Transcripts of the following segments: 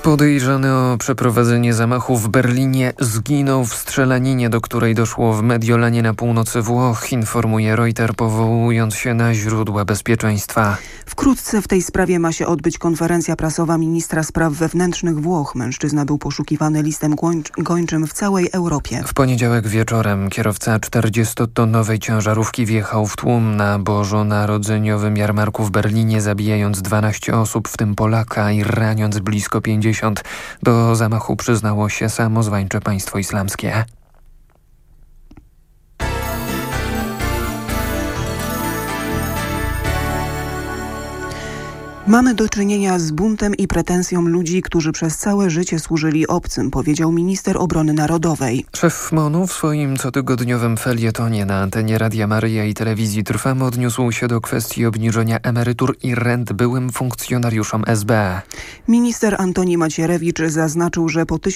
Podejrzany o przeprowadzenie zamachu w Berlinie zginął w strzelaninie, do której doszło w Mediolanie na północy Włoch, informuje Reuters, powołując się na źródła bezpieczeństwa. Wkrótce w tej sprawie ma się odbyć konferencja prasowa ministra spraw wewnętrznych Włoch. Mężczyzna był poszukiwany listem gończym w całej Europie. W poniedziałek wieczorem kierowca 40-tonowej ciężarówki wjechał w tłum na bożonarodzeniowym jarmarku w Berlinie, zabijając 12 osób, w tym Polaka, i raniąc blisko 50. Do zamachu przyznało się samozwańcze Państwo Islamskie. Mamy do czynienia z buntem i pretensją ludzi, którzy przez całe życie służyli obcym, powiedział minister obrony narodowej. Szef MON-u w swoim cotygodniowym felietonie na antenie Radia Maryja i telewizji Trwam odniósł się do kwestii obniżenia emerytur i rent byłym funkcjonariuszom SB. Minister Antoni Macierewicz zaznaczył, że po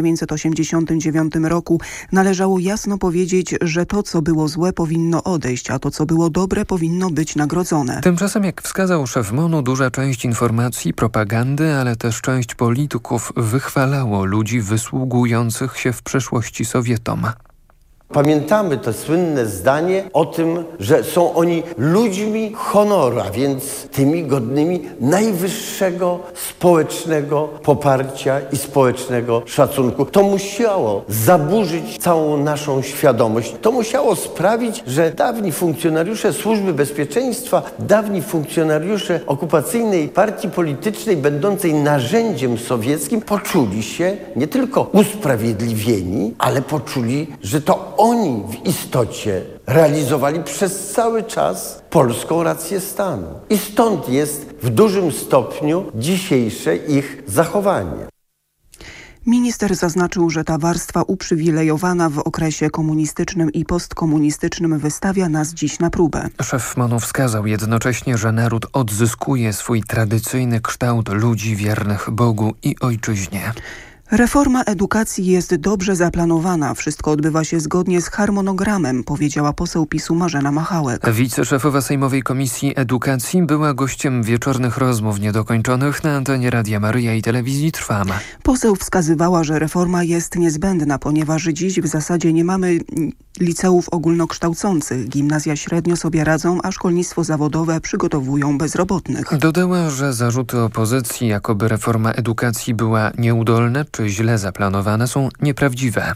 1989 roku należało jasno powiedzieć, że to, co było złe, powinno odejść, a to, co było dobre, powinno być nagrodzone. Tymczasem, jak wskazał szef MON-u, duża część informacji, propagandy, ale też część polityków wychwalało ludzi wysługujących się w przeszłości Sowietom. Pamiętamy to słynne zdanie o tym, że są oni ludźmi honoru, a więc tymi godnymi najwyższego społecznego poparcia i społecznego szacunku. To musiało zaburzyć całą naszą świadomość. To musiało sprawić, że dawni funkcjonariusze Służby Bezpieczeństwa, dawni funkcjonariusze okupacyjnej partii politycznej będącej narzędziem sowieckim poczuli się nie tylko usprawiedliwieni, ale poczuli, że to oni w istocie realizowali przez cały czas polską rację stanu. I stąd jest w dużym stopniu dzisiejsze ich zachowanie. Minister zaznaczył, że ta warstwa uprzywilejowana w okresie komunistycznym i postkomunistycznym wystawia nas dziś na próbę. Szef MON-u wskazał jednocześnie, że naród odzyskuje swój tradycyjny kształt ludzi wiernych Bogu i ojczyźnie. Reforma edukacji jest dobrze zaplanowana. Wszystko odbywa się zgodnie z harmonogramem, powiedziała poseł PiS-u Marzena Machałek. Wiceszefowa Sejmowej Komisji Edukacji była gościem wieczornych rozmów niedokończonych na antenie Radia Maryja i telewizji Trwam. Poseł wskazywała, że reforma jest niezbędna, ponieważ dziś w zasadzie nie mamy liceów ogólnokształcących. Gimnazja średnio sobie radzą, a szkolnictwo zawodowe przygotowują bezrobotnych. Dodała, że zarzuty opozycji, jakoby reforma edukacji była nieudolna czy źle zaplanowane, są nieprawdziwe.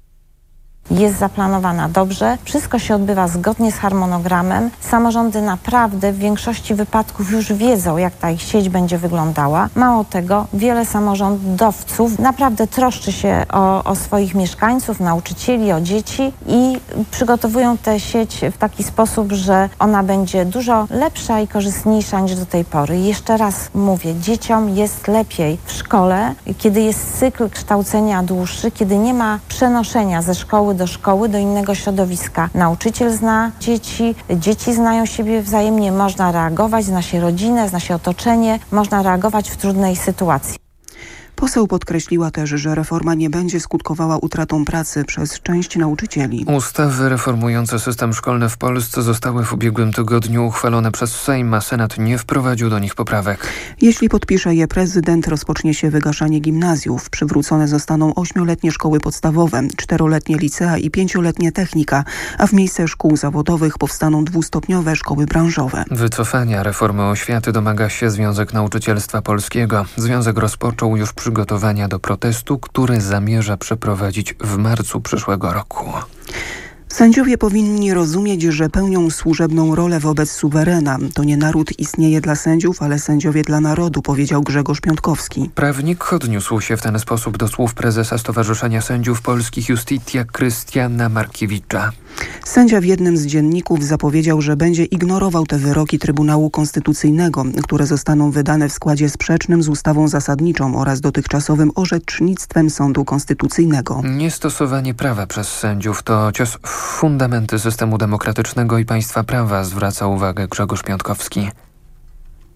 Jest zaplanowana dobrze, wszystko się odbywa zgodnie z harmonogramem. Samorządy naprawdę w większości wypadków już wiedzą, jak ta ich sieć będzie wyglądała. Mało tego, wiele samorządowców naprawdę troszczy się o swoich mieszkańców, nauczycieli, o dzieci i przygotowują tę sieć w taki sposób, że ona będzie dużo lepsza i korzystniejsza niż do tej pory. I jeszcze raz mówię, dzieciom jest lepiej w szkole, kiedy jest cykl kształcenia dłuższy, kiedy nie ma przenoszenia ze szkoły do szkoły, do innego środowiska. Nauczyciel zna dzieci, dzieci znają siebie wzajemnie, można reagować, zna się rodzinę, zna się otoczenie, można reagować w trudnej sytuacji. Poseł podkreśliła też, że reforma nie będzie skutkowała utratą pracy przez część nauczycieli. Ustawy reformujące system szkolny w Polsce zostały w ubiegłym tygodniu uchwalone przez Sejm, a Senat nie wprowadził do nich poprawek. Jeśli podpisze je prezydent, rozpocznie się wygaszanie gimnazjów. Przywrócone zostaną 8-letnie szkoły podstawowe, 4-letnie licea i 5-letnie technika, a w miejsce szkół zawodowych powstaną 2-stopniowe szkoły branżowe. Wycofania reformy oświaty domaga się Związek Nauczycielstwa Polskiego. Związek rozpoczął już przygotowania do protestu, który zamierza przeprowadzić w marcu przyszłego roku. Sędziowie powinni rozumieć, że pełnią służebną rolę wobec suwerena. To nie naród istnieje dla sędziów, ale sędziowie dla narodu, powiedział Grzegorz Piątkowski. Prawnik odniósł się w ten sposób do słów prezesa Stowarzyszenia Sędziów Polskich Justitia Krystiana Markiewicza. Sędzia w jednym z dzienników zapowiedział, że będzie ignorował te wyroki Trybunału Konstytucyjnego, które zostaną wydane w składzie sprzecznym z ustawą zasadniczą oraz dotychczasowym orzecznictwem Sądu Konstytucyjnego. Niestosowanie prawa przez sędziów to cios w fundamenty systemu demokratycznego i państwa prawa, zwraca uwagę Grzegorz Piątkowski.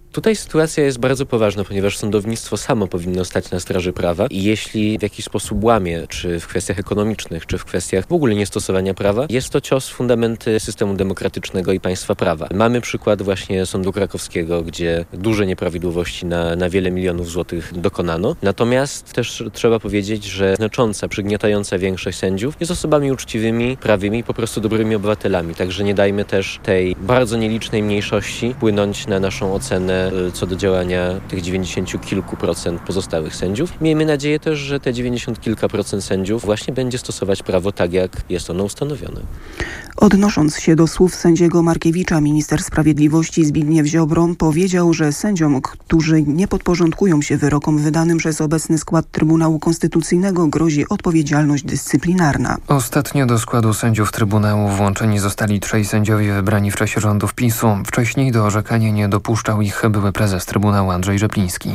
Tutaj sytuacja jest bardzo poważna, ponieważ sądownictwo samo powinno stać na straży prawa i jeśli w jakiś sposób łamie, czy w kwestiach ekonomicznych, czy w kwestiach w ogóle niestosowania prawa, jest to cios w fundamenty systemu demokratycznego i państwa prawa. Mamy przykład właśnie Sądu Krakowskiego, gdzie duże nieprawidłowości na wiele milionów złotych dokonano. Natomiast też trzeba powiedzieć, że znacząca, przygniatająca większość sędziów jest osobami uczciwymi, prawymi i po prostu dobrymi obywatelami. Także nie dajmy też tej bardzo nielicznej mniejszości wpłynąć na naszą ocenę co do działania tych 90 kilku procent pozostałych sędziów. Miejmy nadzieję też, że te 90 kilka procent sędziów właśnie będzie stosować prawo tak, jak jest ono ustanowione. Odnosząc się do słów sędziego Markiewicza, minister sprawiedliwości Zbigniew Ziobro powiedział, że sędziom, którzy nie podporządkują się wyrokom wydanym przez obecny skład Trybunału Konstytucyjnego, grozi odpowiedzialność dyscyplinarna. Ostatnio do składu sędziów Trybunału włączeni zostali 3 sędziowie wybrani w czasie rządów PiS-u. Wcześniej do orzekania nie dopuszczał ich były prezes Trybunału Andrzej Rzepliński.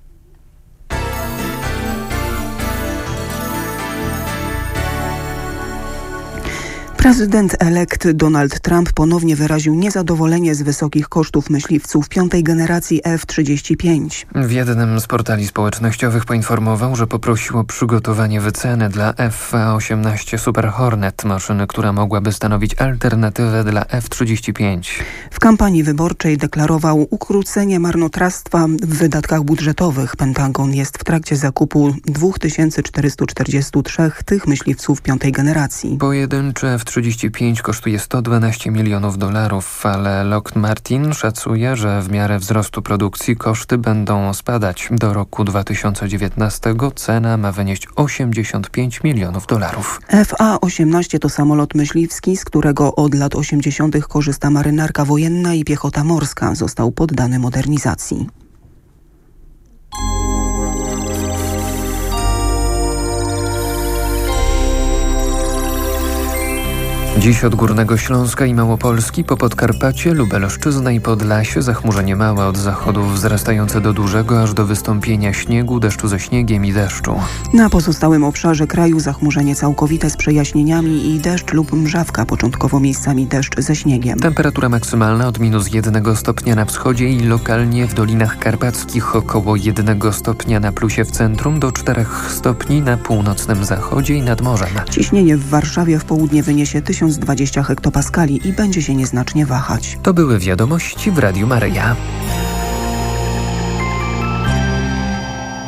Prezydent-elekt Donald Trump ponownie wyraził niezadowolenie z wysokich kosztów myśliwców 5. generacji F-35. W jednym z portali społecznościowych poinformował, że poprosił o przygotowanie wyceny dla F-18 Super Hornet, maszyny, która mogłaby stanowić alternatywę dla F-35. W kampanii wyborczej deklarował ukrócenie marnotrawstwa w wydatkach budżetowych. Pentagon jest w trakcie zakupu 2443 tych myśliwców 5. generacji. Pojedynczy F-35 kosztuje $112 milionów, ale Lockheed Martin szacuje, że w miarę wzrostu produkcji koszty będą spadać. Do roku 2019 cena ma wynieść $85 milionów. FA-18 to samolot myśliwski, z którego od lat 80. korzysta marynarka wojenna i piechota morska. Został poddany modernizacji. Dziś od Górnego Śląska i Małopolski po Podkarpacie, Lubelszczyznę i Podlasie zachmurzenie małe od zachodu wzrastające do dużego aż do wystąpienia śniegu, deszczu ze śniegiem i deszczu. Na pozostałym obszarze kraju zachmurzenie całkowite z przejaśnieniami i deszcz lub mrzawka, początkowo miejscami deszcz ze śniegiem. Temperatura maksymalna od -1 stopnia na wschodzie i lokalnie w Dolinach Karpackich około 1 stopnia na plusie w centrum do 4 stopni na północnym zachodzie i nad morzem. Ciśnienie w Warszawie w południe wyniesie 1020 hektopaskali i będzie się nieznacznie wahać. To były wiadomości w Radiu Maryja.